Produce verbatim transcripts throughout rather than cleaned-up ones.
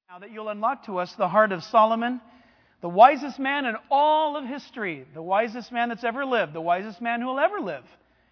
Now that you'll unlock to us the heart of Solomon, the wisest man in all of history, the wisest man that's ever lived, the wisest man who will ever live.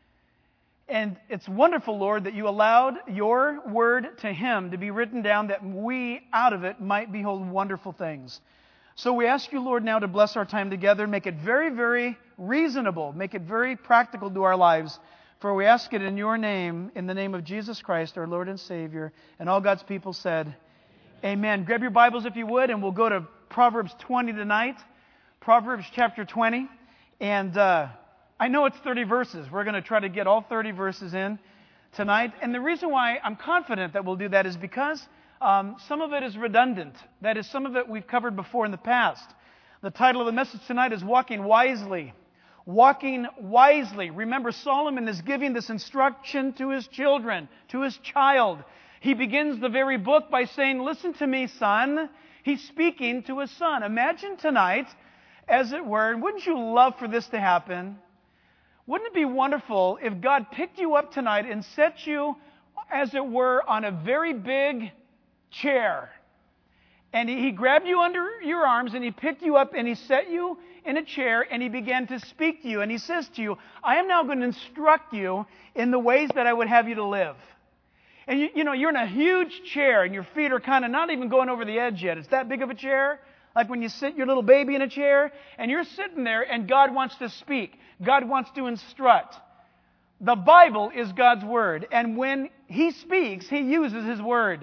And it's wonderful, Lord, that you allowed your word to him to be written down that we out of it might behold wonderful things. So we ask you, Lord, now to bless our time together, make it very, very reasonable, make it very practical to our lives. For we ask it in your name, in the name of Jesus Christ, our Lord and Savior. And all God's people said, amen. Grab your Bibles if you would, and we'll go to Proverbs twenty tonight. Proverbs chapter twenty. And uh, I know it's thirty verses. We're going to try to get all thirty verses in tonight. And the reason why I'm confident that we'll do that is because um, some of it is redundant. That is, some of it we've covered before in the past. The title of the message tonight is Walking Wisely. Walking wisely. Remember, Solomon is giving this instruction to his children, to his child. He begins the very book by saying, listen to me, son. He's speaking to his son. Imagine tonight, as it were, and wouldn't you love for this to happen? Wouldn't it be wonderful if God picked you up tonight and set you, as it were, on a very big chair? And he grabbed you under your arms and he picked you up and he set you in a chair and he began to speak to you. And he says to you, I am now going to instruct you in the ways that I would have you to live. And you, you know, you're in a huge chair and your feet are kind of not even going over the edge yet. It's that big of a chair. Like when you sit your little baby in a chair and you're sitting there and God wants to speak. God wants to instruct. The Bible is God's Word. And when He speaks, He uses His Word.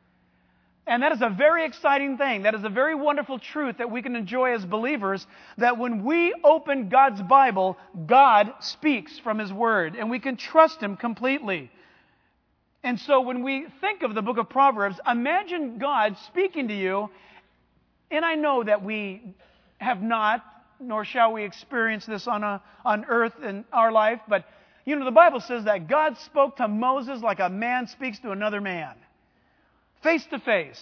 And that is a very exciting thing. That is a very wonderful truth that we can enjoy as believers, that when we open God's Bible, God speaks from His Word. And we can trust Him completely. And so when we think of the book of Proverbs, imagine God speaking to you. And I know that we have not, nor shall we experience this on, a, on earth in our life. But, you know, the Bible says that God spoke to Moses like a man speaks to another man. Face to face.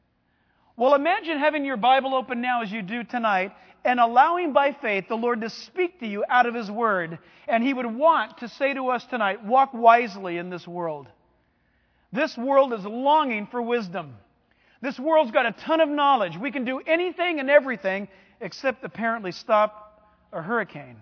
Well, imagine having your Bible open now as you do tonight and allowing by faith the Lord to speak to you out of His Word. And He would want to say to us tonight, walk wisely in this world. This world is longing for wisdom. This world's got a ton of knowledge. We can do anything and everything except apparently stop a hurricane.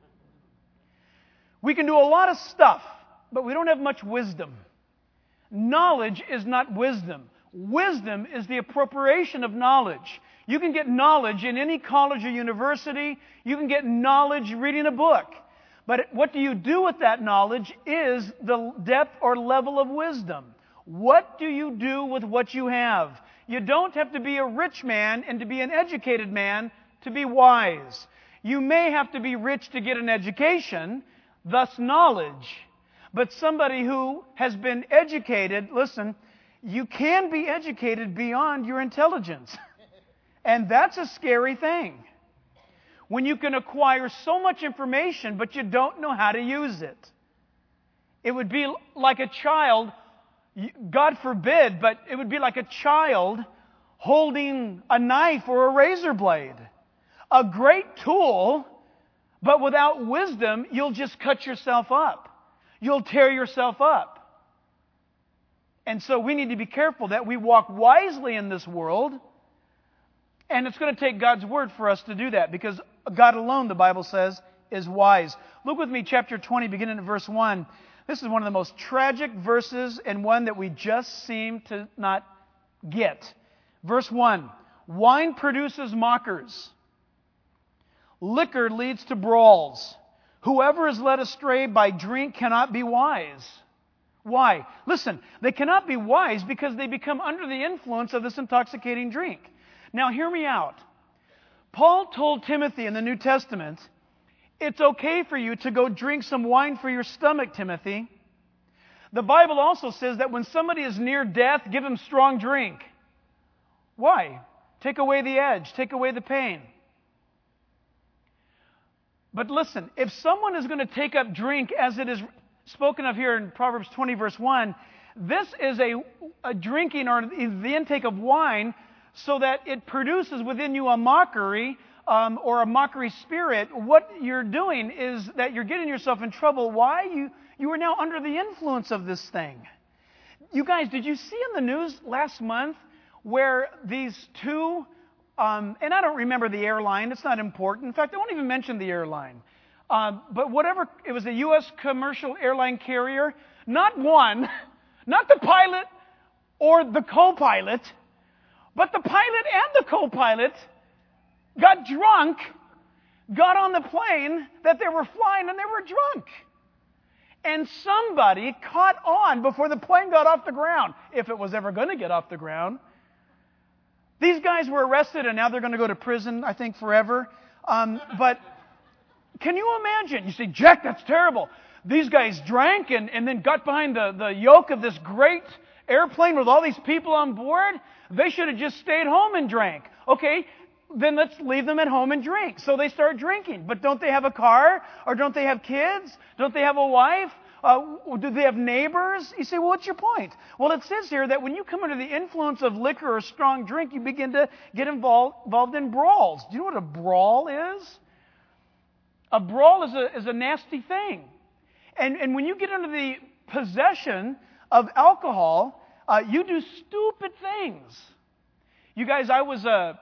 We can do a lot of stuff, but we don't have much wisdom. Knowledge is not wisdom. Wisdom is the appropriation of knowledge. You can get knowledge in any college or university. You can get knowledge reading a book. But what do you do with that knowledge is the depth or level of wisdom. What do you do with what you have? You don't have to be a rich man and to be an educated man to be wise. You may have to be rich to get an education, thus knowledge. But somebody who has been educated, listen, you can be educated beyond your intelligence. And that's a scary thing. When you can acquire so much information, but you don't know how to use it. It would be like a child, God forbid, but it would be like a child holding a knife or a razor blade. A great tool, but without wisdom, you'll just cut yourself up. You'll tear yourself up. And so we need to be careful that we walk wisely in this world. And it's going to take God's Word for us to do that, because God alone, the Bible says, is wise. Look with me, chapter twenty, beginning at verse one. This is one of the most tragic verses and one that we just seem to not get. Verse one, wine produces mockers. Liquor leads to brawls. Whoever is led astray by drink cannot be wise. Why? Listen, they cannot be wise because they become under the influence of this intoxicating drink. Now hear me out. Paul told Timothy in the New Testament, it's okay for you to go drink some wine for your stomach, Timothy. The Bible also says that when somebody is near death, give him strong drink. Why? Take away the edge. Take away the pain. But listen, if someone is going to take up drink as it is spoken of here in Proverbs twenty verse one, this is a, a drinking or the intake of wine so that it produces within you a mockery um, or a mockery spirit. What you're doing is that you're getting yourself in trouble. Why? You, you are now under the influence of this thing. You guys, did you see in the news last month where these two, um, and I don't remember the airline, it's not important. In fact, I won't even mention the airline. Uh, but whatever, it was a U S commercial airline carrier, not one, not the pilot or the co-pilot, but the pilot and the co-pilot got drunk, got on the plane that they were flying, and they were drunk. And somebody caught on before the plane got off the ground, if it was ever going to get off the ground. These guys were arrested, and now they're going to go to prison, I think, forever. Um, but can you imagine? You say, Jack, that's terrible. These guys drank and, and then got behind the, the yoke of this great airplane with all these people on board. They should have just stayed home and drank. Okay, then let's leave them at home and drink. So they start drinking. But don't they have a car? Or don't they have kids? Don't they have a wife? Uh, do they have neighbors? You say, well, what's your point? Well, it says here that when you come under the influence of liquor or strong drink, you begin to get involved, involved in brawls. Do you know what a brawl is? A brawl is a, is a nasty thing. And, and when you get under the possession of alcohol, uh, you do stupid things. You guys, I was a,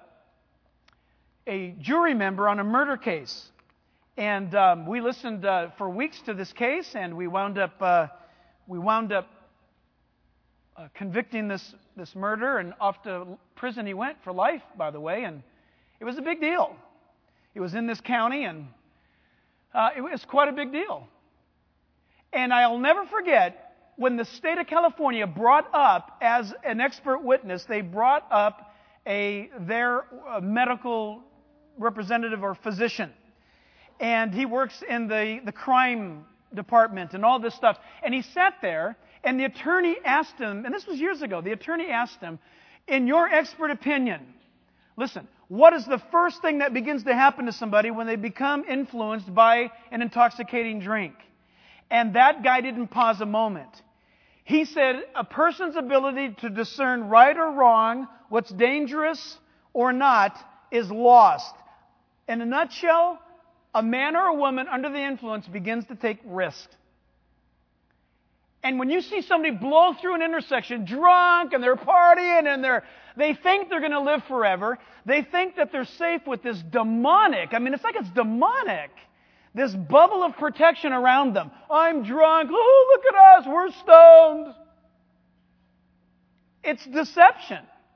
a jury member on a murder case. And um, we listened uh, for weeks to this case, and we wound up uh, we wound up uh, convicting this this murder, and off to prison he went for life, by the way. And it was a big deal. It was in this county, and uh, it was quite a big deal. And I'll never forget when the state of California brought up, as an expert witness, they brought up a their uh, medical representative or physician. And he works in the, the crime department and all this stuff. And he sat there, and the attorney asked him, and this was years ago, the attorney asked him, in your expert opinion, listen, what is the first thing that begins to happen to somebody when they become influenced by an intoxicating drink? And that guy didn't pause a moment. He said, a person's ability to discern right or wrong, what's dangerous or not, is lost. In a nutshell, a man or a woman under the influence begins to take risks. And when you see somebody blow through an intersection drunk and they're partying and they're, they think they're going to live forever, they think that they're safe with this demonic, I mean, it's like it's demonic, this bubble of protection around them. I'm drunk. Oh, look at us. We're stoned. It's deception.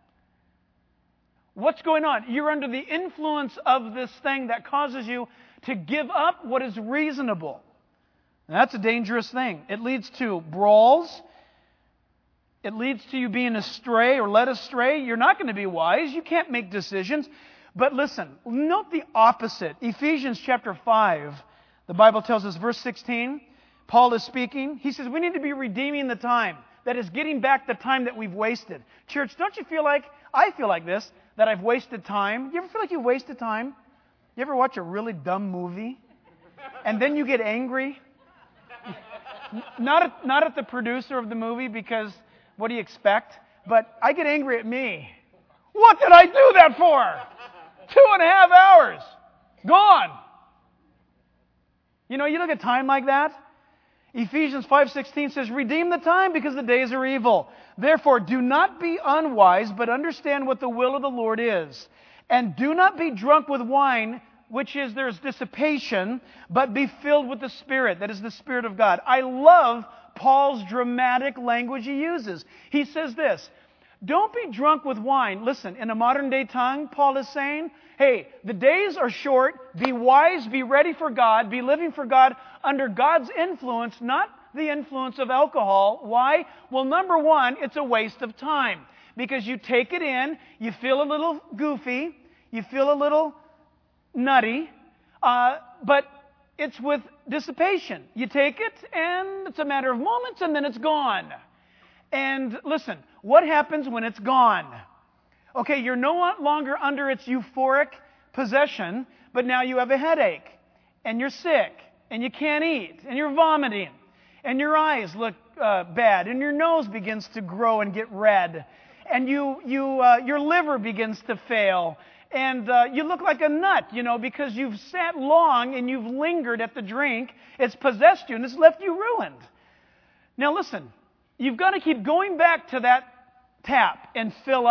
What's going on? You're under the influence of this thing that causes you to give up what is reasonable. And that's a dangerous thing. It leads to brawls. It leads to you being astray or led astray. You're not going to be wise. You can't make decisions. But listen, note the opposite. Ephesians chapter five, the Bible tells us, verse sixteen, Paul is speaking. He says we need to be redeeming the time. That is getting back the time that we've wasted. Church, don't you feel like, I feel like this, that I've wasted time? You ever feel like you wasted time? You ever watch a really dumb movie and then you get angry? Not at, not at the producer of the movie, because what do you expect? But I get angry at me. What did I do that for? Two and a half hours. Gone. You know, you look at time like that. Ephesians five sixteen says, redeem the time because the days are evil. Therefore, do not be unwise, but understand what the will of the Lord is. And do not be drunk with wine, which is there's dissipation, but be filled with the Spirit. That is the Spirit of God. I love Paul's dramatic language he uses. He says this, don't be drunk with wine. Listen, in a modern day tongue, Paul is saying, hey, the days are short. Be wise, be ready for God, be living for God under God's influence, not the influence of alcohol. Why? Well, number one, it's a waste of time. Because you take it in, you feel a little goofy, you feel a little nutty, uh, but it's with dissipation. You take it, and it's a matter of moments, and then it's gone. And listen, what happens when it's gone? Okay, you're no longer under its euphoric possession, but now you have a headache, and you're sick, and you can't eat, and you're vomiting, and your eyes look uh, bad, and your nose begins to grow and get red. And you, you, uh, your liver begins to fail. And uh, you look like a nut, you know, because you've sat long and you've lingered at the drink. It's possessed you and it's left you ruined. Now listen, you've got to keep going back to that tap and fill up.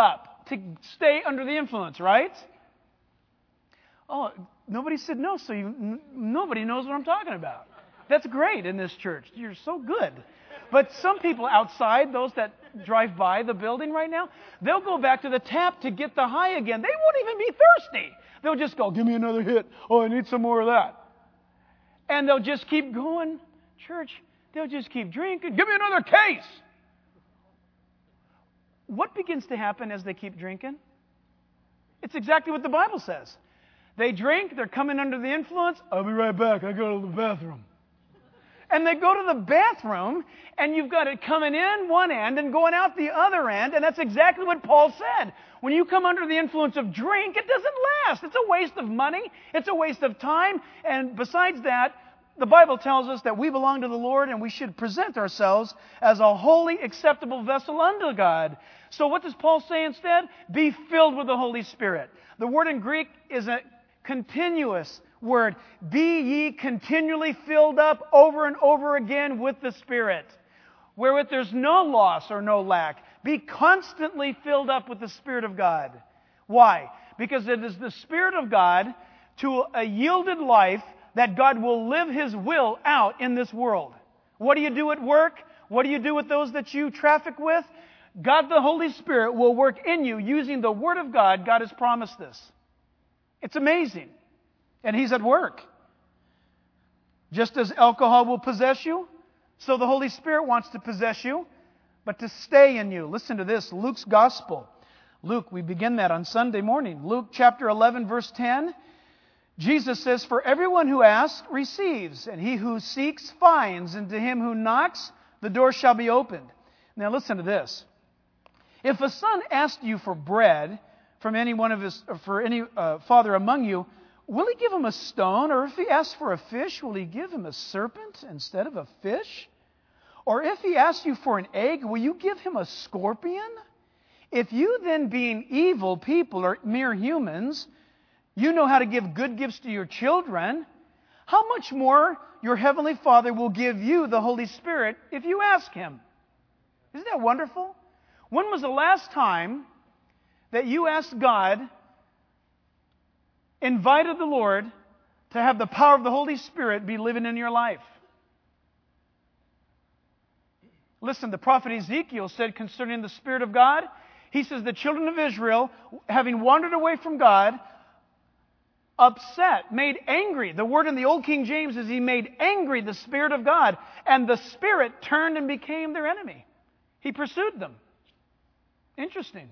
to stay under the influence, right? Oh, nobody said no, so you, n- nobody knows what I'm talking about. That's great in this church. You're so good. But some people outside, those that drive by the building right now, they'll go back to the tap to get the high again. They won't even be thirsty. They'll just go, give me another hit. Oh, I need some more of that. And they'll just keep going. Church, they'll just keep drinking. Give me another case. What begins to happen as they keep drinking? It's exactly what the Bible says. They drink, they're coming under the influence. I'll be right back. I go to the bathroom. And they go to the bathroom, and you've got it coming in one end and going out the other end. And that's exactly what Paul said. When you come under the influence of drink, it doesn't last. It's a waste of money. It's a waste of time. And besides that, the Bible tells us that we belong to the Lord and we should present ourselves as a holy, acceptable vessel unto God. So what does Paul say instead? Be filled with the Holy Spirit. The word in Greek is a continuous word. Be ye continually filled up over and over again with the Spirit, wherewith there's no loss or no lack. Be constantly filled up with the Spirit of God. Why? Because it is the Spirit of God to a yielded life that God will live His will out in this world. What do you do at work? What do you do with those that you traffic with? God the Holy Spirit will work in you using the Word of God. God has promised this. It's amazing. And He's at work. Just as alcohol will possess you, so the Holy Spirit wants to possess you, but to stay in you. Listen to this, Luke's Gospel. Luke, we begin that on Sunday morning. Luke chapter eleven, verse ten. Jesus says, for everyone who asks receives, and he who seeks finds, and to him who knocks the door shall be opened. Now listen to this. If a son asked you for bread from any one of his, or for any uh, father among you, will he give him a stone? Or if he asks for a fish, will he give him a serpent instead of a fish? Or if he asks you for an egg, will you give him a scorpion? If you then, being evil people or mere humans, you know how to give good gifts to your children, how much more your Heavenly Father will give you the Holy Spirit if you ask Him? Isn't that wonderful? When was the last time that you asked God, invited the Lord to have the power of the Holy Spirit be living in your life? Listen, the prophet Ezekiel said concerning the Spirit of God, he says the children of Israel, having wandered away from God, upset, made angry. The word in the Old King James is He made angry the Spirit of God, and the Spirit turned and became their enemy. He pursued them. Interesting.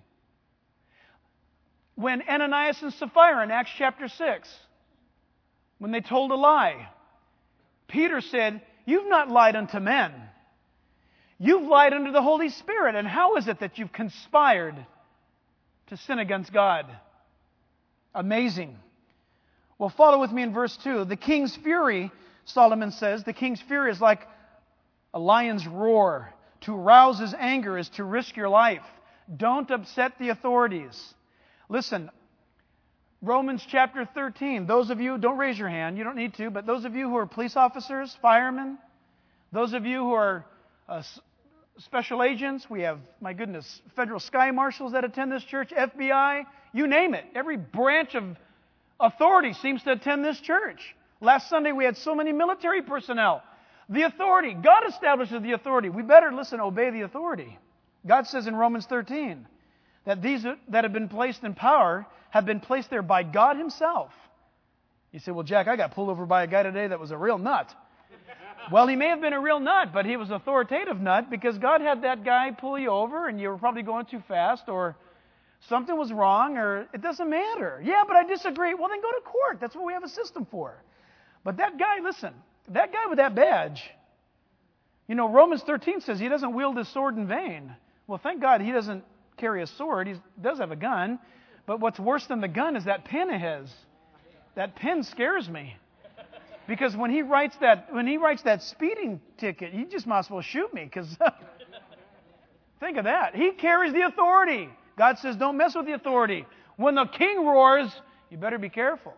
When Ananias and Sapphira in Acts chapter six, when they told a lie, Peter said, you've not lied unto men. You've lied unto the Holy Spirit. And how is it that you've conspired to sin against God? Amazing. Well, follow with me in verse two. The king's fury, Solomon says, the king's fury is like a lion's roar. To rouse his anger is to risk your life. Don't upset the authorities. Listen, Romans chapter thirteen. Those of you, don't raise your hand, you don't need to, but those of you who are police officers, firemen, those of you who are uh, special agents, we have, my goodness, federal sky marshals that attend this church, F B I, you name it. Every branch of authority seems to attend this church. Last Sunday we had so many military personnel. The authority, God establishes the authority. We better, listen, obey the authority. God says in Romans thirteen that these that have been placed in power have been placed there by God Himself. You say, well, Jack, I got pulled over by a guy today that was a real nut. Well, he may have been a real nut, but he was an authoritative nut because God had that guy pull you over and you were probably going too fast or something was wrong, or it doesn't matter. Yeah, but I disagree. Well, then go to court. That's what we have a system for. But that guy, listen, that guy with that badge, you know, Romans thirteen says he doesn't wield his sword in vain. Well, thank God he doesn't carry a sword. He does have a gun. But what's worse than the gun is that pen of his. That pen scares me. Because when he writes that when he writes that speeding ticket, he just might as well shoot me. Because think of that. He carries the authority. God says, don't mess with the authority. When the king roars, you better be careful.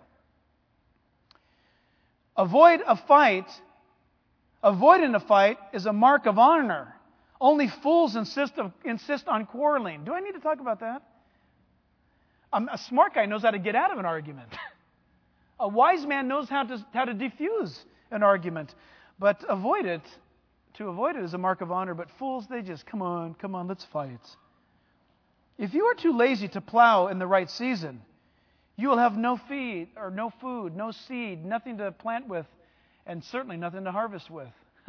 Avoid a fight. Avoiding a fight is a mark of honor. Only fools insist, of, insist on quarreling. Do I need to talk about that? Um, a smart guy knows how to get out of an argument. A wise man knows how to how to diffuse an argument. But avoid it, to avoid it is a mark of honor. But fools, they just, come on, come on, let's fight. If you are too lazy to plow in the right season, you will have no feed, or no food, no seed, nothing to plant with, and certainly nothing to harvest with.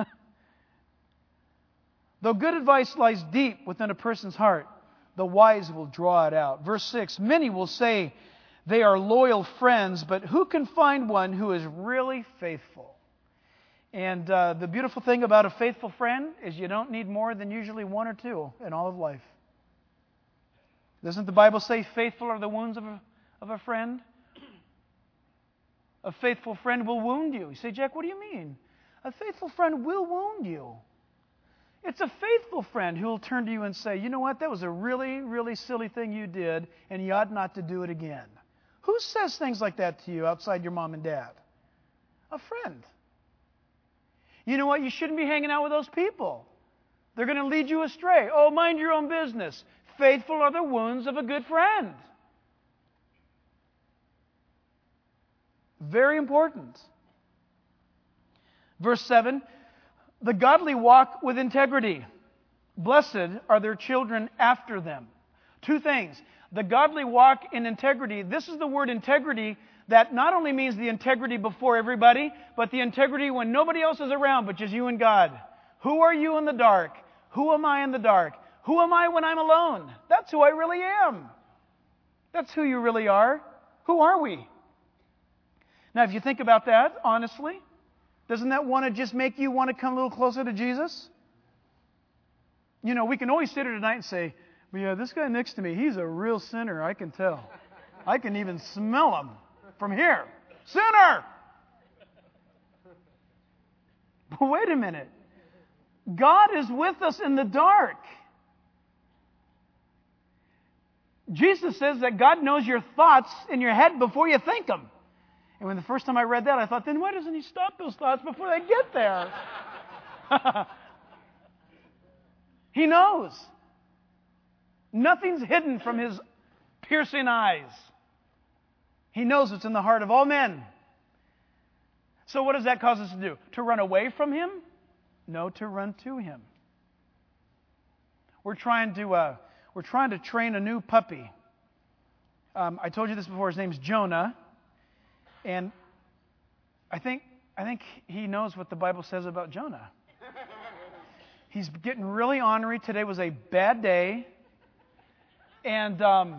Though good advice lies deep within a person's heart, the wise will draw it out. Verse six, many will say they are loyal friends, but who can find one who is really faithful? And uh, the beautiful thing about a faithful friend is you don't need more than usually one or two in all of life. Doesn't the Bible say faithful are the wounds of a, of a friend? A faithful friend will wound you. You say, Jack, what do you mean? A faithful friend will wound you. It's a faithful friend who will turn to you and say, you know what, that was a really, really silly thing you did, and you ought not to do it again. Who says things like that to you outside your mom and dad? A friend. You know what? You shouldn't be hanging out with those people. They're going to lead you astray. Oh, mind your own business. Faithful are the wounds of a good friend. Very important. Verse seven, the godly walk with integrity. Blessed are their children after them. Two things. The godly walk in integrity. This is the word integrity that not only means the integrity before everybody, but the integrity when nobody else is around but just you and God. Who are you in the dark? Who am I in the dark? Who am I when I'm alone? That's who I really am. That's who you really are. Who are we? Now, if you think about that, honestly, doesn't that want to just make you want to come a little closer to Jesus? You know, we can always sit here tonight and say, well, yeah, this guy next to me, he's a real sinner, I can tell. I can even smell him from here. Sinner! But wait a minute. God is with us in the dark. Jesus says that God knows your thoughts in your head before you think them. And when the first time I read that, I thought, then why doesn't He stop those thoughts before they get there? He knows. Nothing's hidden from His piercing eyes. He knows what's in the heart of all men. So what does that cause us to do? To run away from Him? No, to run to Him. We're trying to uh, we're trying to train a new puppy. Um, I told you this before. His name's Jonah, and I think I think he knows what the Bible says about Jonah. He's getting really ornery. Today was a bad day, and um,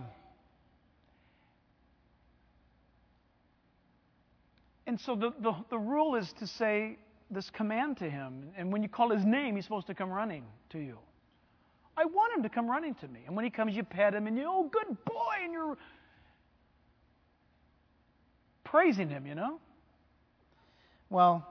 and so the, the the rule is to say this command to him, and when you call his name, he's supposed to come running to you. I want him to come running to me, and when he comes, you pet him, and you, oh, good boy, and you're praising him, you know. Well,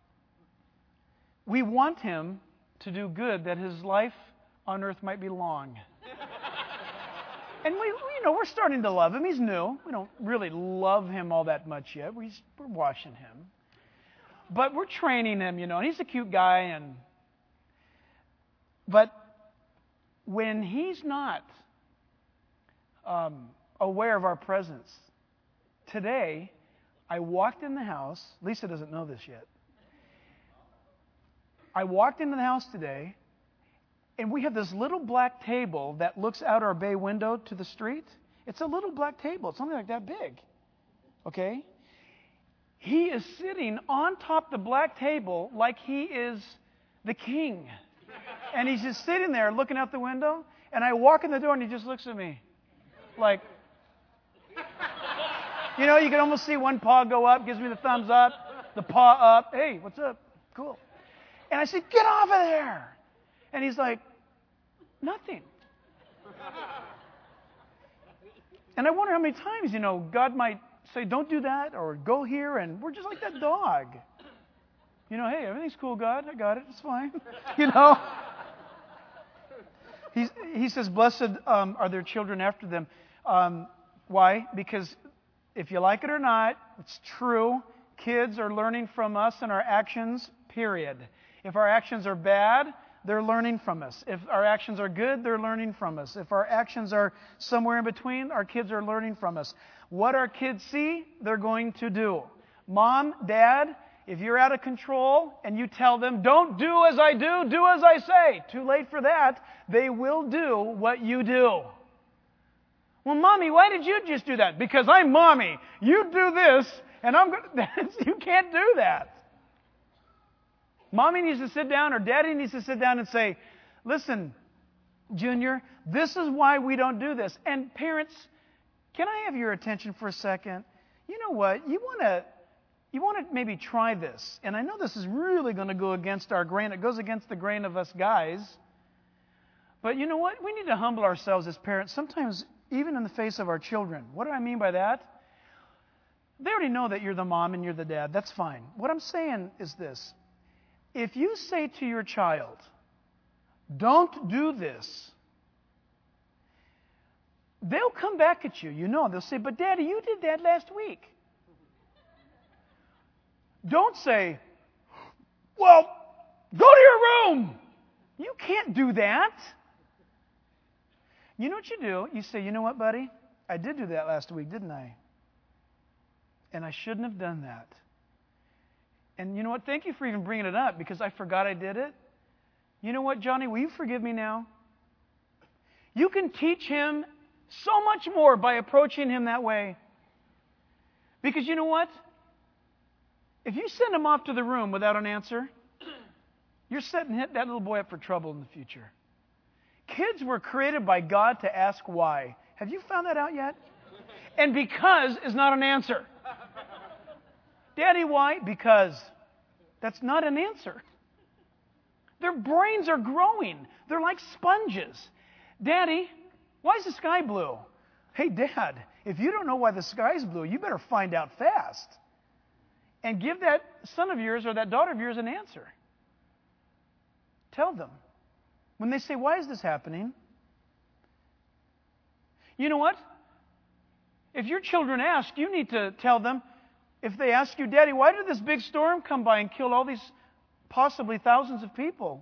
we want him to do good, that his life on earth might be long. And we, you know, we're starting to love him. He's new. We don't really love him all that much yet. We're, we're watching him. But we're training him, you know, and he's a cute guy. And But when he's not um, aware of our presence, today, I walked in the house. Lisa doesn't know this yet. I walked into the house today, and we have this little black table that looks out our bay window to the street. It's a little black table. It's something like that big. Okay? He is sitting on top of the black table like he is the king. And he's just sitting there looking out the window. And I walk in the door, and he just looks at me like, you know, you can almost see one paw go up, gives me the thumbs up, the paw up. Hey, what's up? Cool. And I said, get off of there. And he's like, nothing. And I wonder how many times, you know, God might say, don't do that, or go here, and we're just like that dog. You know, hey, everything's cool, God. I got it. It's fine. You know? He's, he says, blessed um, are their children after them. Um, why? Because if you like it or not, it's true. Kids are learning from us and our actions, period. If our actions are bad, they're learning from us. If our actions are good, they're learning from us. If our actions are somewhere in between, our kids are learning from us. What our kids see, they're going to do. Mom, Dad, if you're out of control and you tell them, don't do as I do, do as I say. Too late for that. They will do what you do. Well, Mommy, why did you just do that? Because I'm Mommy. You do this, and I'm going to... You can't do that. Mommy needs to sit down, or Daddy needs to sit down and say, listen, Junior, this is why we don't do this. And parents, can I have your attention for a second? You know what? You want to you want to maybe try this. And I know this is really going to go against our grain. It goes against the grain of us guys. But you know what? We need to humble ourselves as parents, sometimes even in the face of our children. What do I mean by that? They already know that you're the mom and you're the dad. That's fine. What I'm saying is this. If you say to your child, don't do this, they'll come back at you. You know, they'll say, but Daddy, you did that last week. Don't say, well, go to your room. You can't do that. You know what you do? You say, you know what, buddy? I did do that last week, didn't I? And I shouldn't have done that. And you know what? Thank you for even bringing it up, because I forgot I did it. You know what, Johnny? Will you forgive me now? You can teach him so much more by approaching him that way. Because you know what? If you send him off to the room without an answer, you're setting that little boy up for trouble in the future. Kids were created by God to ask why. Have you found that out yet? And because is not an answer. Daddy, why? Because. That's not an answer. Their brains are growing. They're like sponges. Daddy, why is the sky blue? Hey, Dad, if you don't know why the sky's blue, you better find out fast. And give that son of yours or that daughter of yours an answer. Tell them. When they say, why is this happening? You know what? If your children ask, you need to tell them. If they ask you, Daddy, why did this big storm come by and kill all these possibly thousands of people?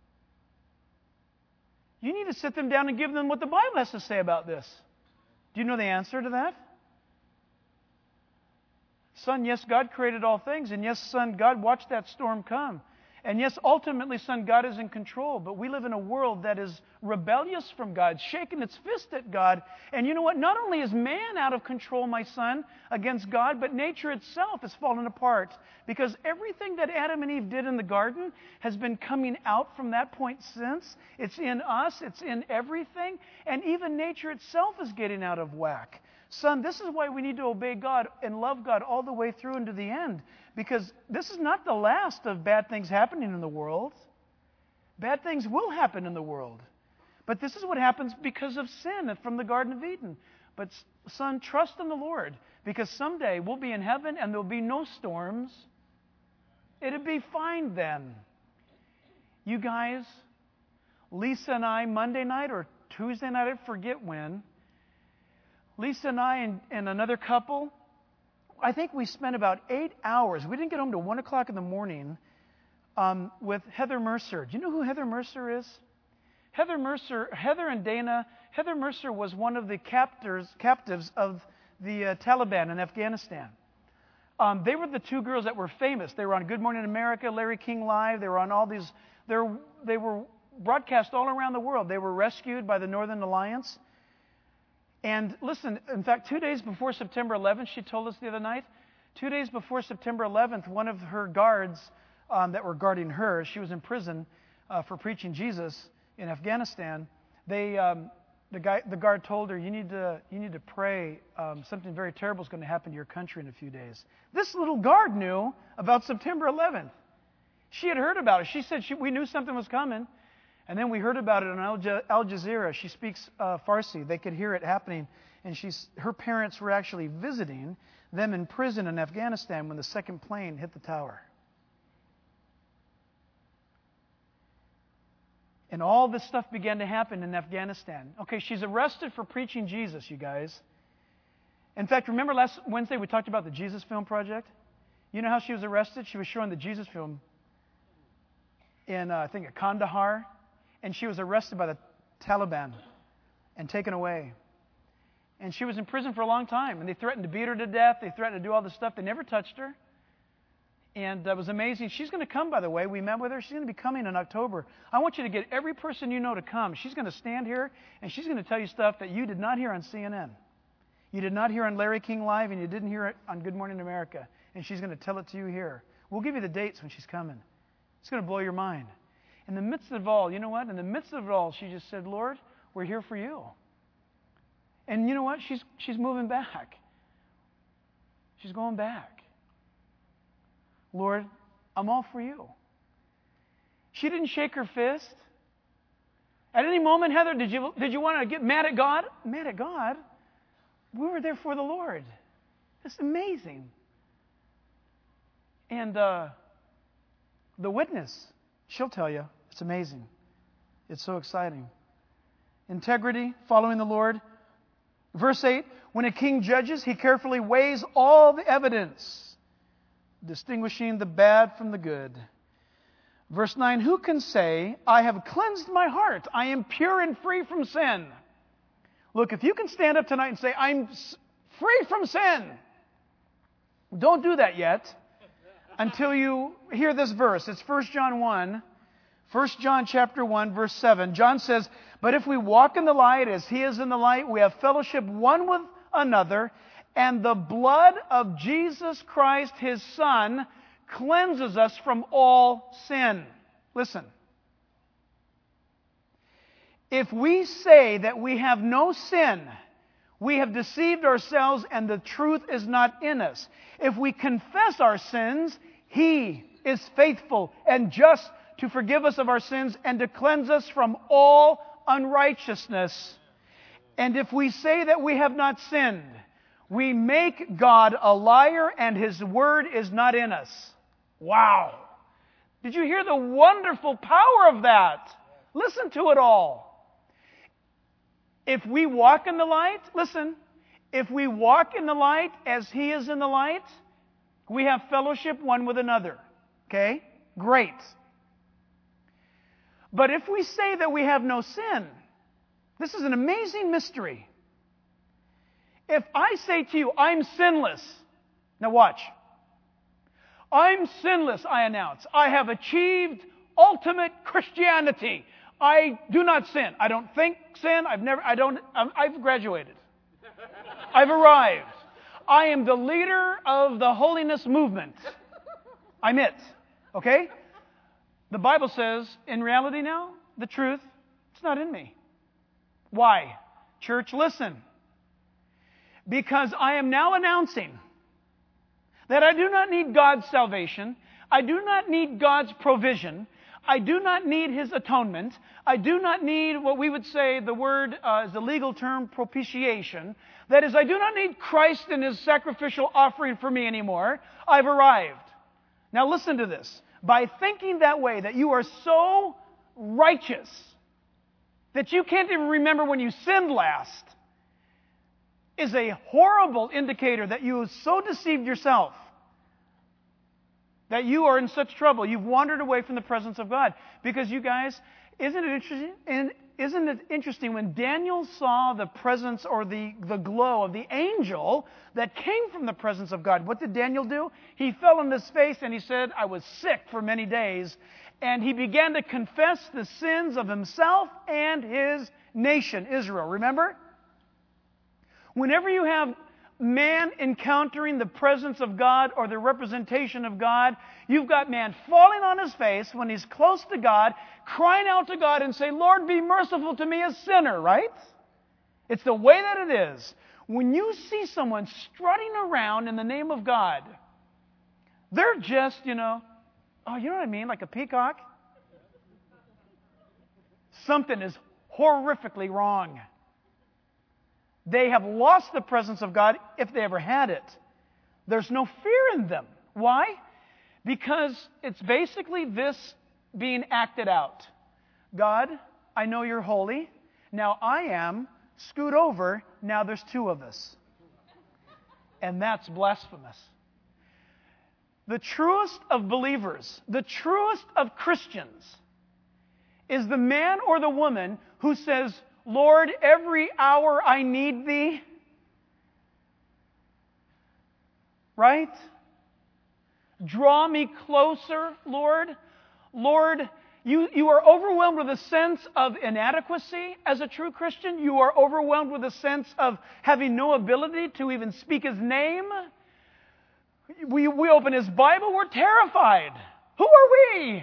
You need to sit them down and give them what the Bible has to say about this. Do you know the answer to that? Son, yes, God created all things. And yes, son, God watched that storm come. And yes, ultimately, son, God is in control. But we live in a world that is rebellious from God, shaking its fist at God. And you know what? Not only is man out of control, my son, against God, but nature itself has fallen apart. Because everything that Adam and Eve did in the garden has been coming out from that point since. It's in us. It's in everything. And even nature itself is getting out of whack. Son, this is why we need to obey God and love God all the way through into the end. Because this is not the last of bad things happening in the world. Bad things will happen in the world. But this is what happens because of sin from the Garden of Eden. But son, trust in the Lord. Because someday we'll be in heaven and there'll be no storms. It'll be fine then. You guys, Lisa and I, Monday night or Tuesday night, I forget when, Lisa and I and, and another couple, I think we spent about eight hours. We didn't get home till one o'clock in the morning um, with Heather Mercer. Do you know who Heather Mercer is? Heather Mercer, Heather and Dana, Heather Mercer was one of the captors, captives of the uh, Taliban in Afghanistan. Um, they were the two girls that were famous. They were on Good Morning America, Larry King Live. They were on all these. They were, they were broadcast all around the world. They were rescued by the Northern Alliance. And listen, in fact, two days before September eleventh, she told us the other night, two days before September eleventh, one of her guards um, that were guarding her, she was in prison uh, for preaching Jesus in Afghanistan. They, um, the guy, the guard told her, "You need to, you need to pray. Um, something very terrible is going to happen to your country in a few days." This little guard knew about September eleventh. She had heard about it. She said she, we knew something was coming. And then we heard about it on Al Jazeera. She speaks uh, Farsi. They could hear it happening. And she's, her parents were actually visiting them in prison in Afghanistan when the second plane hit the tower. And all this stuff began to happen in Afghanistan. Okay, she's arrested for preaching Jesus, you guys. In fact, remember last Wednesday we talked about the Jesus Film Project? You know how she was arrested? She was showing the Jesus film in, uh, I think, Kandahar, and she was arrested by the Taliban and taken away. And she was in prison for a long time, and they threatened to beat her to death. They threatened to do all this stuff. They never touched her. And it was amazing. She's going to come, by the way. We met with her. She's going to be coming in October. I want you to get every person you know to come. She's going to stand here, and she's going to tell you stuff that you did not hear on C N N. You did not hear on Larry King Live, and you didn't hear it on Good Morning America. And she's going to tell it to you here. We'll give you the dates when she's coming. It's going to blow your mind. In the midst of it all, you know what? In the midst of it all, she just said, Lord, we're here for you. And you know what? She's she's moving back. She's going back. Lord, I'm all for you. She didn't shake her fist. At any moment, Heather, did you did you want to get mad at God? Mad at God? We were there for the Lord. It's amazing. And uh, the witness, she'll tell you, it's amazing. It's so exciting. Integrity, following the Lord. Verse eight, when a king judges, he carefully weighs all the evidence, distinguishing the bad from the good. Verse nine, who can say, I have cleansed my heart, I am pure and free from sin? Look, if you can stand up tonight and say, I'm free from sin, don't do that yet until you hear this verse. It's First John one. First John chapter one, verse seven. John says, but if we walk in the light as he is in the light, we have fellowship one with another, and the blood of Jesus Christ, his Son, cleanses us from all sin. Listen. If we say that we have no sin, we have deceived ourselves and the truth is not in us. If we confess our sins, he is faithful and just to forgive us of our sins and to cleanse us from all unrighteousness. And if we say that we have not sinned, we make God a liar and his word is not in us. Wow. Did you hear the wonderful power of that? Listen to it all. If we walk in the light, listen, if we walk in the light as he is in the light, we have fellowship one with another. Okay? Great. But if we say that we have no sin, this is an amazing mystery. If I say to you, I'm sinless, now watch. I'm sinless, I announce. I have achieved ultimate Christianity. I do not sin. I don't think sin. I've never, I don't, I've graduated. I've arrived. I am the leader of the holiness movement. I'm it. Okay? The Bible says, in reality now, the truth, it's not in me. Why? Church, listen. Because I am now announcing that I do not need God's salvation. I do not need God's provision. I do not need his atonement. I do not need what we would say, the word uh, is the legal term, propitiation. That is, I do not need Christ and his sacrificial offering for me anymore. I've arrived. Now listen to this. By thinking that way, that you are so righteous that you can't even remember when you sinned last, is a horrible indicator that you have so deceived yourself that you are in such trouble. You've wandered away from the presence of God. Because you guys, isn't it interesting? And isn't it interesting when Daniel saw the presence or the, the glow of the angel that came from the presence of God? What did Daniel do? He fell on his face and he said, I was sick for many days. And he began to confess the sins of himself and his nation, Israel. Remember? Whenever you have man encountering the presence of God or the representation of God, you've got man falling on his face when he's close to God, crying out to God and say, Lord, be merciful to me, a sinner, right? It's the way that it is. When you see someone strutting around in the name of God, they're just, you know, oh, you know what I mean? Like a peacock? Something is horrifically wrong. They have lost the presence of God if they ever had it. There's no fear in them. Why? Because it's basically this being acted out. God, I know you're holy. Now I am. Scoot over. Now there's two of us. And that's blasphemous. The truest of believers, the truest of Christians, is the man or the woman who says, Lord, every hour I need Thee. Right? Draw me closer, Lord. Lord, you, you are overwhelmed with a sense of inadequacy as a true Christian. You are overwhelmed with a sense of having no ability to even speak His name. We, we open His Bible, we're terrified. Who are we?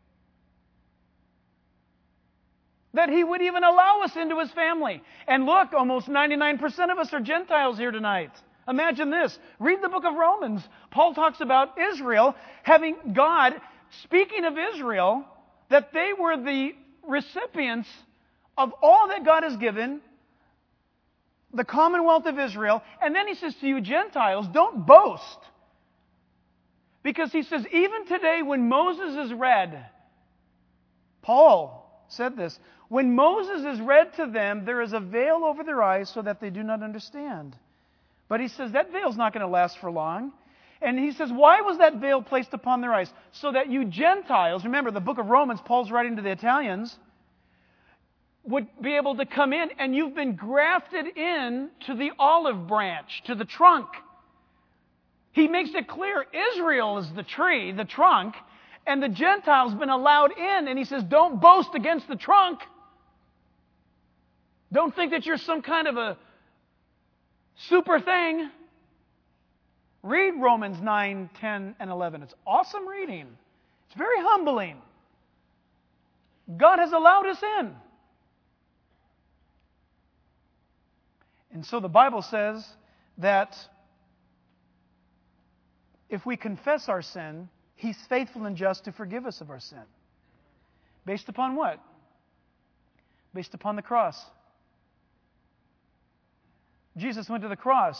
That He would even allow us into His family. And look, almost ninety-nine percent of us are Gentiles here tonight. Imagine this. Read the book of Romans. Paul talks about Israel having God, speaking of Israel, that they were the recipients of all that God has given, the commonwealth of Israel. And then he says to you Gentiles, don't boast. Because he says, even today when Moses is read, Paul said this, when Moses is read to them, there is a veil over their eyes so that they do not understand. But he says that veil's not going to last for long. And he says, why was that veil placed upon their eyes? So that you Gentiles, remember the book of Romans, Paul's writing to the Italians, would be able to come in, and you've been grafted in to the olive branch, to the trunk. He makes it clear Israel is the tree, the trunk, and the Gentiles been allowed in. And he says, don't boast against the trunk. Don't think that you're some kind of a super thing. Read Romans nine, ten, and eleven. It's awesome reading. It's very humbling. God has allowed us in. And so the Bible says that if we confess our sin, He's faithful and just to forgive us of our sin. Based upon what? Based upon the cross. Jesus went to the cross.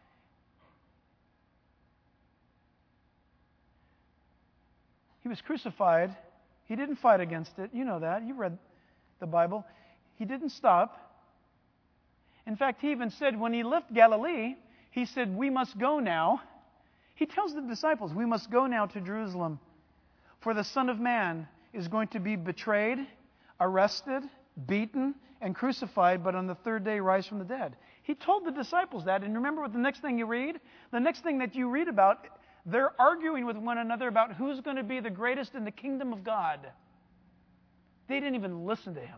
He was crucified. He didn't fight against it. You know that. You read the Bible. He didn't stop. In fact, He even said when He left Galilee, He said, we must go now. He tells the disciples, we must go now to Jerusalem, for the Son of Man is going to be betrayed, arrested, beaten, and crucified, but on the third day rise from the dead. He told the disciples that, and remember what the next thing you read? The next thing that you read about, they're arguing with one another about who's going to be the greatest in the kingdom of God. They didn't even listen to Him.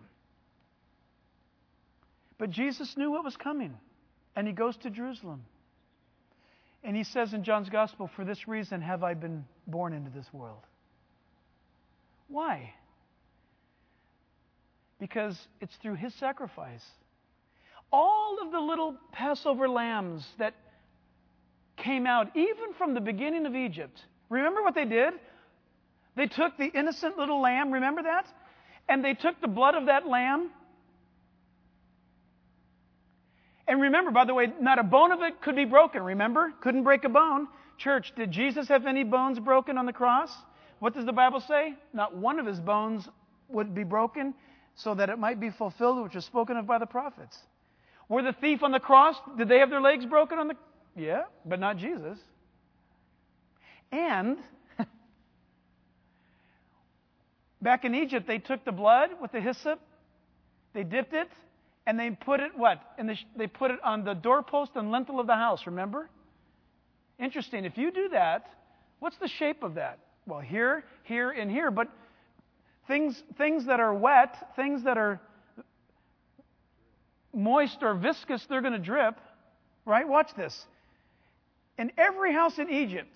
But Jesus knew what was coming, and He goes to Jerusalem. And He says in John's Gospel, for this reason have I been born into this world. Why? Because it's through His sacrifice. All of the little Passover lambs that came out, even from the beginning of Egypt, remember what they did? They took the innocent little lamb, remember that? And they took the blood of that lamb. And remember, by the way, not a bone of it could be broken, remember? Couldn't break a bone. Church, did Jesus have any bones broken on the cross? What does the Bible say? Not one of His bones would be broken, so that it might be fulfilled, which was spoken of by the prophets. Were the thief on the cross, did they have their legs broken on the... Yeah, but not Jesus. And back in Egypt, they took the blood with the hyssop, they dipped it, and they put it what? And the, they put it on the doorpost and lintel of the house, remember? Interesting. If you do that, what's the shape of that? Well, here, here, and here. But things, things that are wet, things that are moist or viscous, they're going to drip. Right? Watch this. In every house in Egypt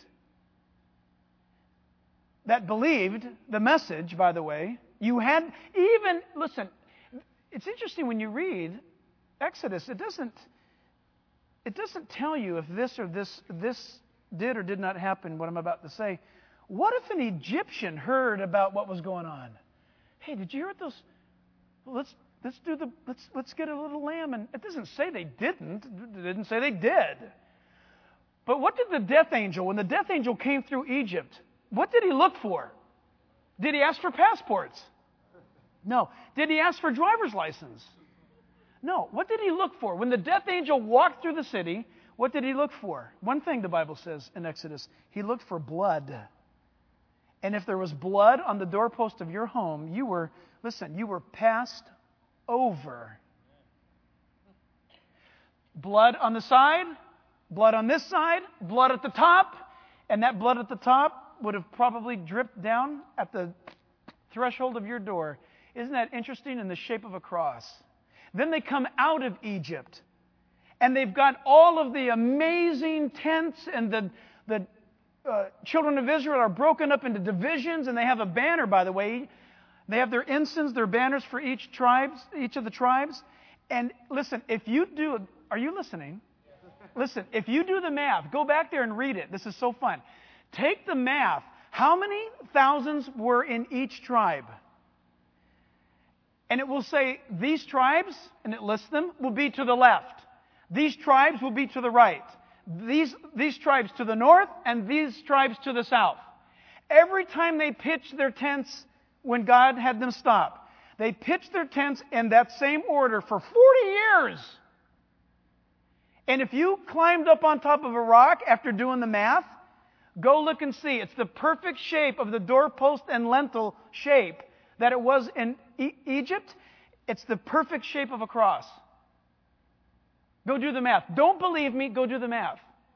that believed the message, by the way, you had even, listen, it's interesting when you read Exodus, it doesn't it doesn't tell you if this or this this did or did not happen, what I'm about to say. What if an Egyptian heard about what was going on? Hey, did you hear what those well, let's let's do the let's let's get a little lamb, and it doesn't say they didn't. It didn't say they did. But what did the death angel, when the death angel came through Egypt, what did he look for? Did he ask for passports? No. Did he ask for driver's license? No. What did he look for? When the death angel walked through the city, What did he look for? One thing the Bible says in Exodus, he looked for blood. And if there was blood on the doorpost of your home, you were, listen, you were passed over. Blood on the side, blood on this side, blood at the top, and that blood at the top would have probably dripped down at the threshold of your door. Isn't that interesting? In the shape of a cross. Then they come out of Egypt, and they've got all of the amazing tents, and the the uh, children of Israel are broken up into divisions, and they have a banner, by the way. They have their ensigns, their banners for each tribes, each of the tribes. And listen, if you do, are you listening? Listen, if you do the math, go back there and read it. This is so fun. Take the math. How many thousands were in each tribe? And it will say, these tribes, and it lists them, will be to the left. These tribes will be to the right. These, these tribes to the north, and these tribes to the south. Every time they pitched their tents when God had them stop, they pitched their tents in that same order for forty years. And if you climbed up on top of a rock after doing the math, go look and see. It's the perfect shape of the doorpost and lintel shape that it was in e- Egypt. It's the perfect shape of a cross. Go do the math. Don't believe me, go do the math.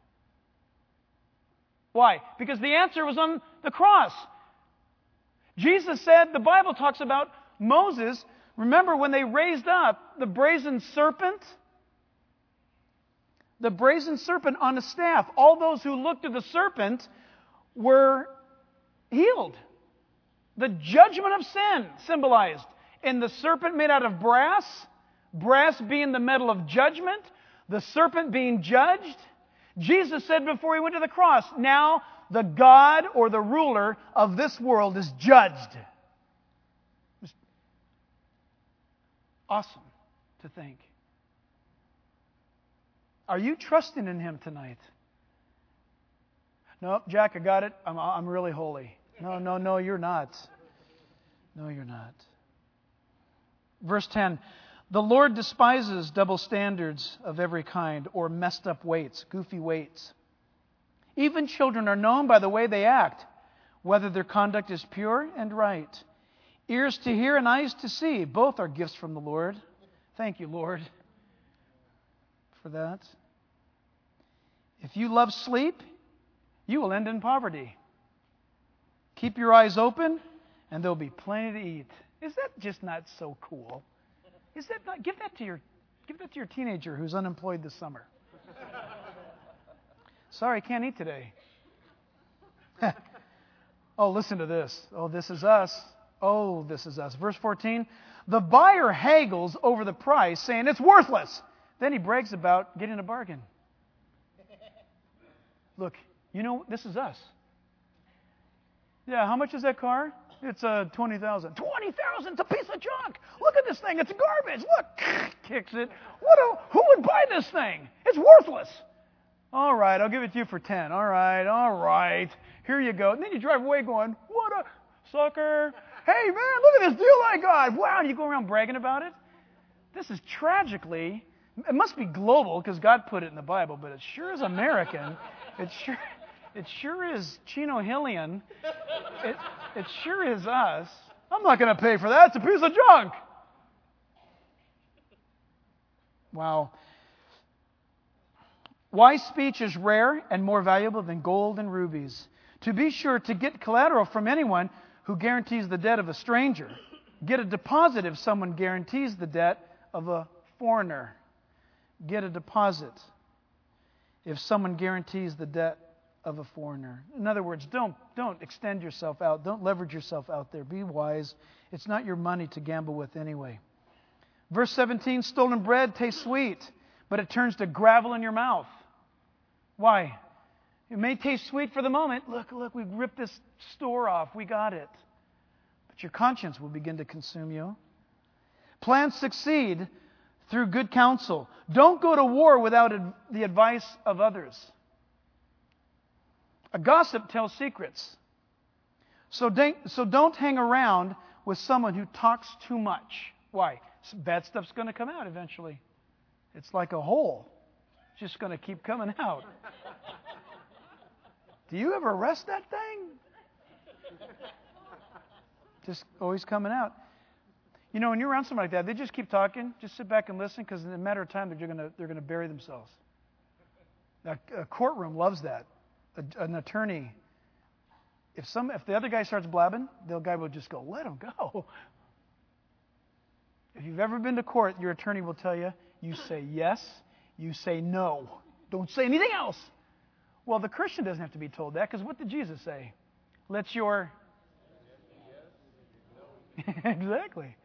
Why? Because the answer was on the cross. Jesus said, the Bible talks about Moses. Remember when they raised up the brazen serpent? The brazen serpent on a staff. All those who looked at the serpent were healed. The judgment of sin symbolized in the serpent made out of brass, brass being the metal of judgment, the serpent being judged. Jesus said before he went to the cross, now the God or the ruler of this world is judged. It's awesome to think. Are you trusting in Him tonight? Nope, Jack, I got it. I'm, I'm really holy. No, no, no, you're not. No, you're not. Verse ten, the Lord despises double standards of every kind, or messed up weights, goofy weights. Even children are known by the way they act, whether their conduct is pure and right. Ears to hear and eyes to see, both are gifts from the Lord. Thank you, Lord, for that. If you love sleep, you will end in poverty. Keep your eyes open, and there'll be plenty to eat. Is that just not so cool? Is that not? Give that to your, give that to your teenager who's unemployed this summer. Sorry, can't eat today. Oh, listen to this. Oh, this is us. Oh, this is us. Verse fourteen. The buyer haggles over the price, saying it's worthless. Then he brags about getting a bargain. Look, you know, this is us. Yeah, how much is that car? It's uh, twenty thousand dollars. twenty thousand dollars? It's a piece of junk. Look at this thing. It's garbage. Look, kicks it. What? A, who would buy this thing? It's worthless. All right, I'll give it to you for ten. All right, all right. Here you go. And then you drive away going, what a sucker. Hey, man, look at this deal I got. Wow, and you go around bragging about it. This is tragically, it must be global because God put it in the Bible, but it sure is American. It sure, it sure is Chino Hillian. It, it sure is us. I'm not going to pay for that. It's a piece of junk. Wow. Wise speech is rare and more valuable than gold and rubies. To be sure to get collateral from anyone who guarantees the debt of a stranger. Get a deposit if someone guarantees the debt of a foreigner. Get a deposit if someone guarantees the debt of a foreigner. In other words, don't, don't extend yourself out. Don't leverage yourself out there. Be wise. It's not your money to gamble with anyway. Verse seventeen, stolen bread tastes sweet, but it turns to gravel in your mouth. Why? It may taste sweet for the moment. Look, look, we ripped this store off. We got it. But your conscience will begin to consume you. Plans succeed through good counsel. Don't go to war without ad- the advice of others. A gossip tells secrets. So, de- so don't hang around with someone who talks too much. Why? Bad stuff's going to come out eventually. It's like a hole. It's just going to keep coming out. Do you ever arrest that thing? Just always coming out. You know, when you're around somebody like that, they just keep talking. Just sit back and listen, because in a matter of time, they're going to they're going to bury themselves. A, a courtroom loves that. A, an attorney, if some if the other guy starts blabbing, the guy will just go, let him go. If you've ever been to court, your attorney will tell you, you say yes, you say no. Don't say anything else. Well, the Christian doesn't have to be told that, because what did Jesus say? Let your... Exactly.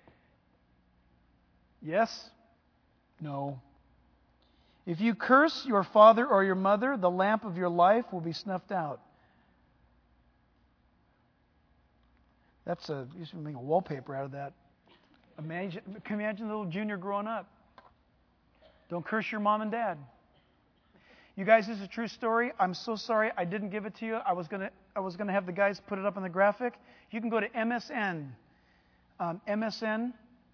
Yes, no. If you curse your father or your mother, the lamp of your life will be snuffed out. That's a, you should make a wallpaper out of that. Imagine, can you imagine the little junior growing up? Don't curse your mom and dad. You guys, this is a true story. I'm so sorry I didn't give it to you. I was gonna, I was gonna have the guys put it up on the graphic. You can go to M S N, um, M S N,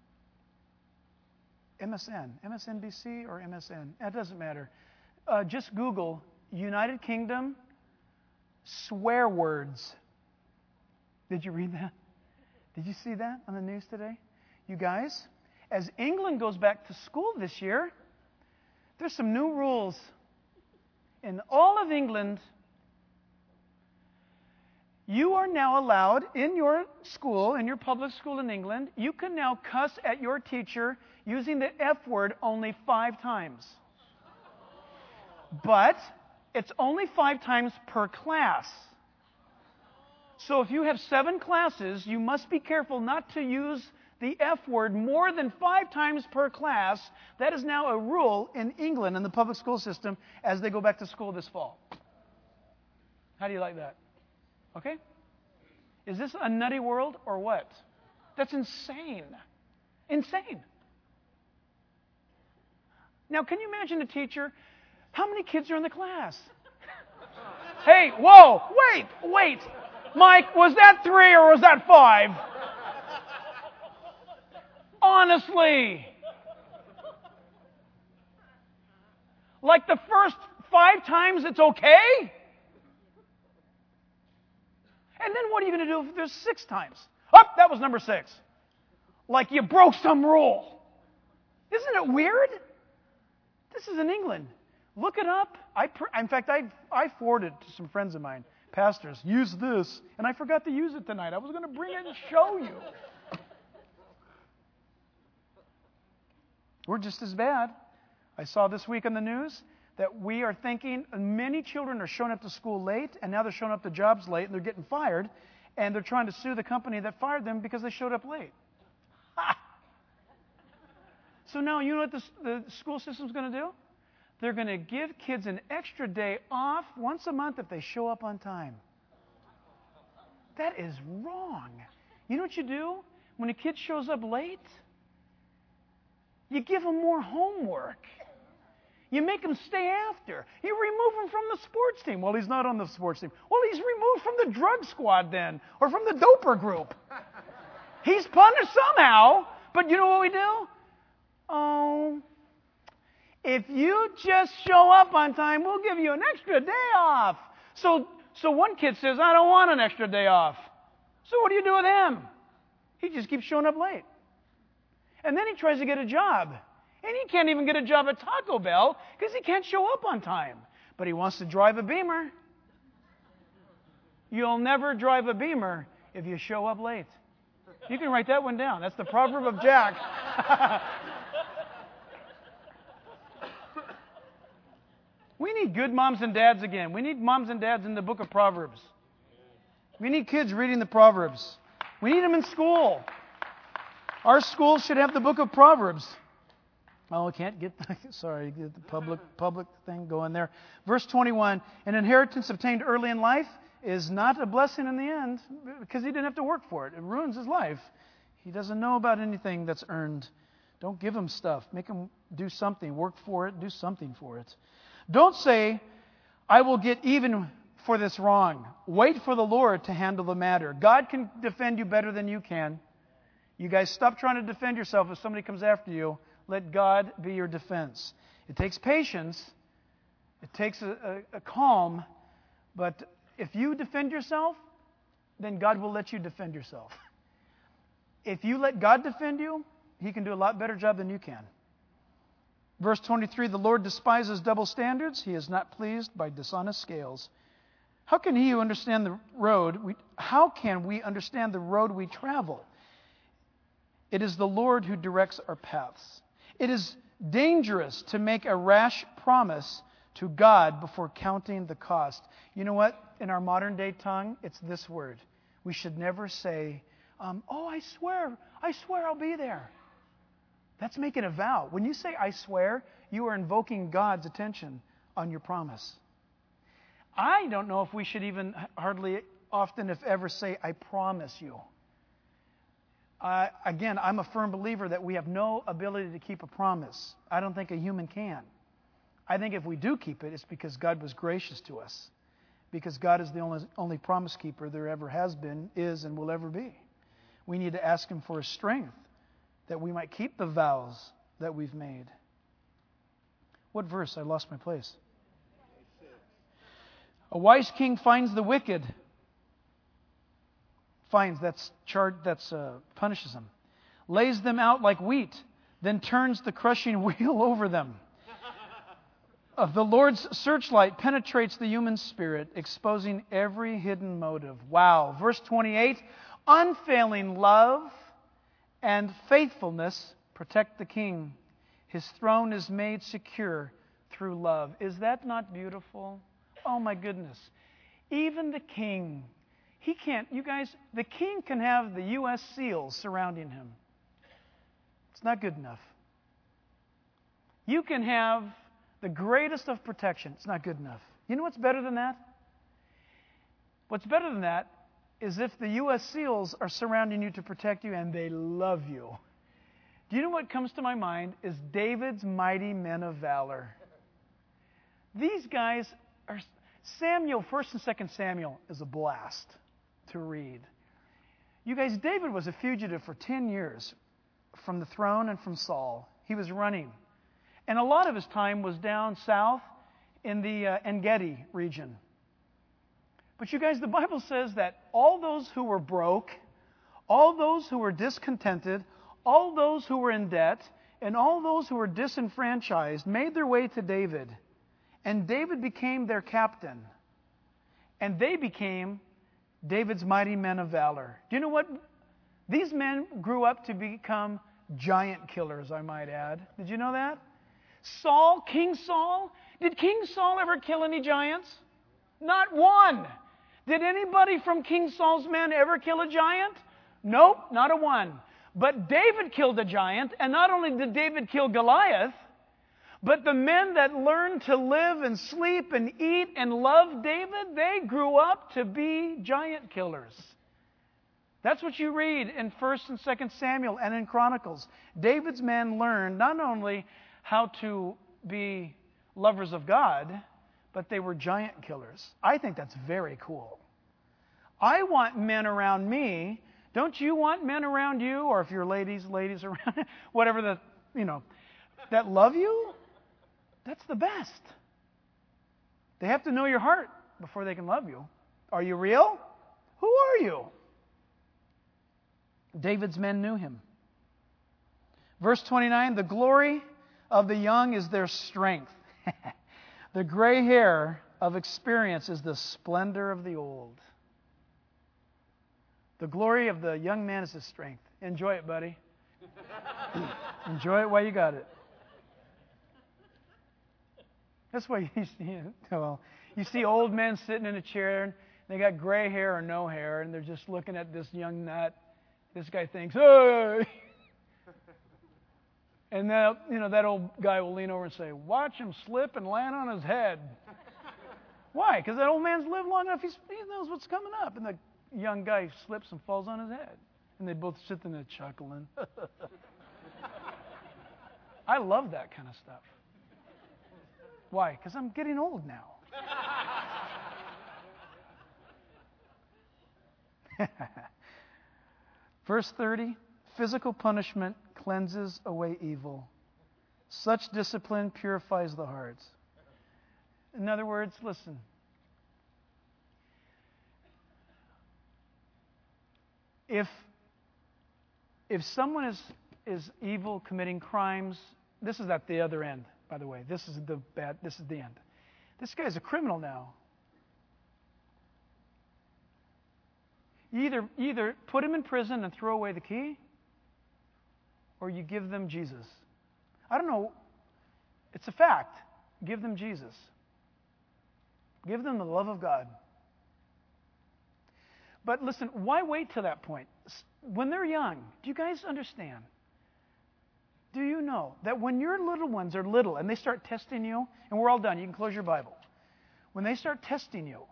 M S N, M S N B C or M S N. That doesn't matter. Uh, just Google United Kingdom swear words. Did you read that? Did you see that on the news today? You guys, as England goes back to school this year, there's some new rules. In all of England, you are now allowed in your school, in your public school in England, you can now cuss at your teacher using the F word only five times. But it's only five times per class. So if you have seven classes, you must be careful not to use the F word more than five times per class. That is now a rule in England in the public school system as they go back to school this fall. How do you like that? Okay? Is this a nutty world or what? That's insane. Insane. Now, can you imagine a teacher? How many kids are in the class? Hey, whoa, wait, wait. Mike, was that three or was that five? Honestly. Like the first five times it's okay? And then what are you going to do if there's six times? Oh, that was number six. Like you broke some rule. Isn't it weird? This is in England. Look it up. I, in fact, I, I forwarded to some friends of mine, pastors, use this. And I forgot to use it tonight. I was going to bring it and show you. We're just as bad. I saw this week on the news that we are thinking many children are showing up to school late, and now they're showing up to jobs late, and they're getting fired, and they're trying to sue the company that fired them because they showed up late. Ha! So now you know what the, the school system's going to do? They're going to give kids an extra day off once a month if they show up on time. That is wrong. You know what you do when a kid shows up late? You give them more homework. You make him stay after. You remove him from the sports team. Well, he's not on the sports team. Well, he's removed from the drug squad then, or from the doper group. He's punished somehow, but you know what we do? Oh, if you just show up on time, we'll give you an extra day off. So, so one kid says, I don't want an extra day off. So what do you do with him? He just keeps showing up late. And then he tries to get a job. And he can't even get a job at Taco Bell because he can't show up on time. But he wants to drive a Beamer. You'll never drive a Beamer if you show up late. You can write that one down. That's the proverb of Jack. We need good moms and dads again. We need moms and dads in the book of Proverbs. We need kids reading the Proverbs. We need them in school. Our school should have the book of Proverbs. Oh, I can't get the, sorry, get the public public thing going there. Verse twenty-one, an inheritance obtained early in life is not a blessing in the end because he didn't have to work for it. It ruins his life. He doesn't know about anything that's earned. Don't give him stuff. Make him do something. Work for it. Do something for it. Don't say, I will get even for this wrong. Wait for the Lord to handle the matter. God can defend you better than you can. You guys stop trying to defend yourself if somebody comes after you. Let God be your defense. It takes patience, It takes a, a, a calm, but if you defend yourself, then God will let you defend yourself. If you let God defend you, He can do a lot better job than you can. Verse twenty-three, the Lord despises double standards. He is not pleased by dishonest scales. How can he who understand the road, we, how can we understand the road we travel? It is the Lord who directs our paths. It is dangerous to make a rash promise to God before counting the cost. You know what? In our modern day tongue, it's this word. We should never say, um, oh, I swear, I swear I'll be there. That's making a vow. When you say, I swear, you are invoking God's attention on your promise. I don't know if we should even hardly often, if ever, say, I promise you. Uh, again, I'm a firm believer that we have no ability to keep a promise. I don't think a human can. I think if we do keep it, it's because God was gracious to us. Because God is the only, only promise keeper there ever has been, is, and will ever be. We need to ask Him for His strength that we might keep the vows that we've made. What verse? I lost my place. A wise king finds the wicked. Finds, that's charged, that's uh, punishes them. Lays them out like wheat, then turns the crushing wheel over them. Uh, the Lord's searchlight penetrates the human spirit, exposing every hidden motive. Wow. Verse twenty-eight, unfailing love and faithfulness protect the king. His throne is made secure through love. Is that not beautiful? Oh my goodness. Even the king, he can't, you guys, the king can have the U S SEALs surrounding him. It's not good enough. You can have the greatest of protection. It's not good enough. You know what's better than that? What's better than that is if the U S SEALs are surrounding you to protect you and they love you. Do you know what comes to my mind is David's mighty men of valor. These guys are... Samuel, First and Second Samuel, is a blast to read. You guys, David was a fugitive for ten years from the throne and from Saul. He was running. And a lot of his time was down south in the uh, En-Gedi region. But you guys, the Bible says that all those who were broke, all those who were discontented, all those who were in debt, and all those who were disenfranchised made their way to David. And David became their captain. And they became David's mighty men of valor. Do you know what? These men grew up to become giant killers, I might add. Did you know that? Saul, King Saul, did King Saul ever kill any giants? Not one. Did anybody from King Saul's men ever kill a giant? Nope, not a one. But David killed a giant, and not only did David kill Goliath, but the men that learned to live and sleep and eat and love David, they grew up to be giant killers. That's what you read in First and Second Samuel and in Chronicles. David's men learned not only how to be lovers of God, but they were giant killers. I think that's very cool. I want men around me. Don't you want men around you? Or if you're ladies, ladies around, whatever the, you know, that love you? That's the best. They have to know your heart before they can love you. Are you real? Who are you? David's men knew him. Verse twenty-nine, the glory of the young is their strength. The gray hair of experience is the splendor of the old. The glory of the young man is his strength. Enjoy it, buddy. Enjoy it while you got it. That's why you see, well, you see old men sitting in a chair, and they got gray hair or no hair, and they're just looking at this young nut. This guy thinks, hey! And that, you know, that old guy will lean over and say, watch him slip and land on his head. Why? Because that old man's lived long enough, he's, he knows what's coming up. And the young guy slips and falls on his head. And they both sit there chuckling. I love that kind of stuff. Why? Because I'm getting old now. Verse thirty, physical punishment cleanses away evil. Such discipline purifies the heart. In other words, listen. If if someone is is evil, committing crimes, this is at the other end, by the way. This is the bad. This is the end. This guy's a criminal now. You either either put him in prison and throw away the key, or you give them Jesus. I don't know. It's a fact. Give them Jesus. Give them the love of God. But listen, why wait till that point? When they're young, do you guys understand? Do you know that when your little ones are little and they start testing you, and we're all done, you can close your Bible. When they start testing you,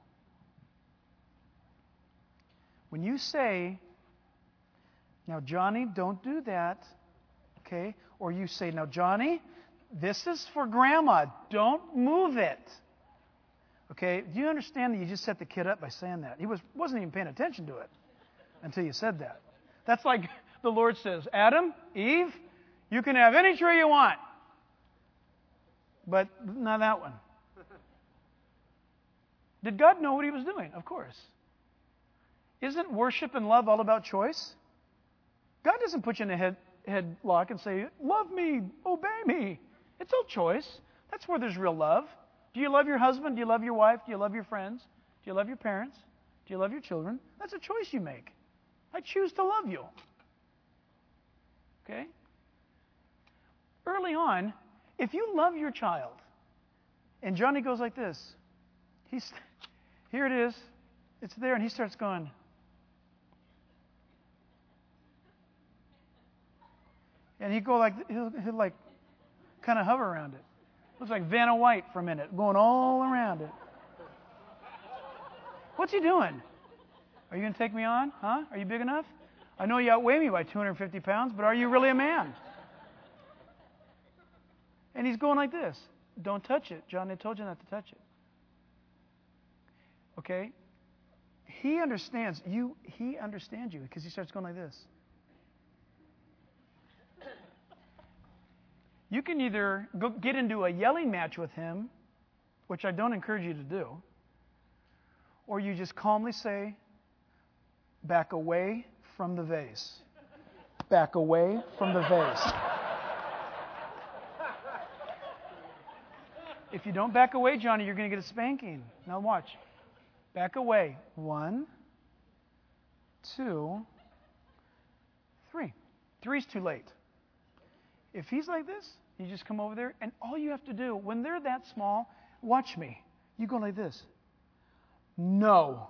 when you say, now Johnny, don't do that, okay? Or you say, now Johnny, this is for Grandma, don't move it. Okay, do you understand that you just set the kid up by saying that? He was, wasn't even paying attention to it until you said that. That's like the Lord says, Adam, Eve, you can have any tree you want, but not that one. Did God know what He was doing? Of course. Isn't worship and love all about choice? God doesn't put you in a head, headlock and say, love me, obey me. It's all choice. That's where there's real love. Do you love your husband? Do you love your wife? Do you love your friends? Do you love your parents? Do you love your children? That's a choice you make. I choose to love you. Okay? Early on, if you love your child, and Johnny goes like this, he's, here it is, it's there, and he starts going, and he go like, he'll, he'll like kind of hover around it. Looks like Vanna White for a minute, going all around it. What's he doing? Are you going to take me on? Huh? Are you big enough? I know you outweigh me by two hundred fifty pounds, but are you really a man? And he's going like this. Don't touch it. John, I told you not to touch it. Okay? He understands. You. He understands you because he starts going like this. You can either go get into a yelling match with him, which I don't encourage you to do, or you just calmly say, back away from the vase. Back away from the vase. If you don't back away, Johnny, you're going to get a spanking. Now watch. Back away. One, two, three. Three's too late. If he's like this, you just come over there, and all you have to do, when they're that small, watch me. You go like this. No.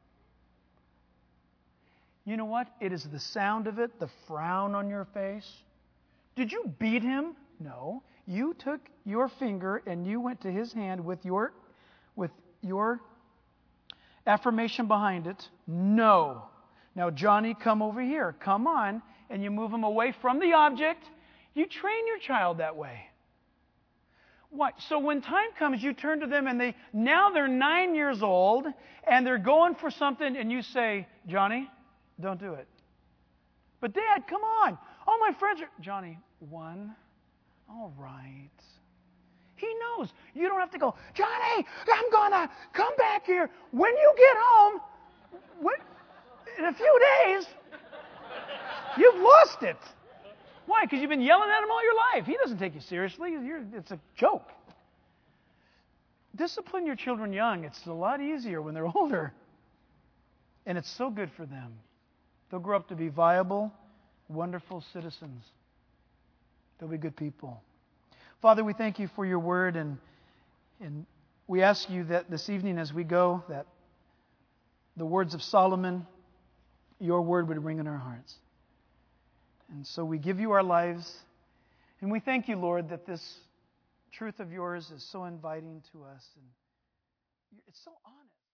You know what? It is the sound of it, the frown on your face. Did you beat him? No. You took your finger and you went to his hand with your, with your affirmation behind it. No. Now, Johnny, come over here. Come on. And you move him away from the object. You train your child that way. What? So when time comes, you turn to them and they, now they're nine years old and they're going for something and you say, Johnny, don't do it. But Dad, come on. All my friends are, Johnny, one. All right. He knows. You don't have to go, Johnny, I'm going to come back here. When you get home, when, in a few days, you've lost it. Why? Because you've been yelling at him all your life. He doesn't take you seriously. You're, it's a joke. Discipline your children young. It's a lot easier when they're older. And it's so good for them. They'll grow up to be viable, wonderful citizens. They'll be good people. Father, we thank you for your word, and, and we ask you that this evening as we go, that the words of Solomon, your word would ring in our hearts. And so we give you our lives, and we thank you, Lord, that this truth of yours is so inviting to us, and it's so honest.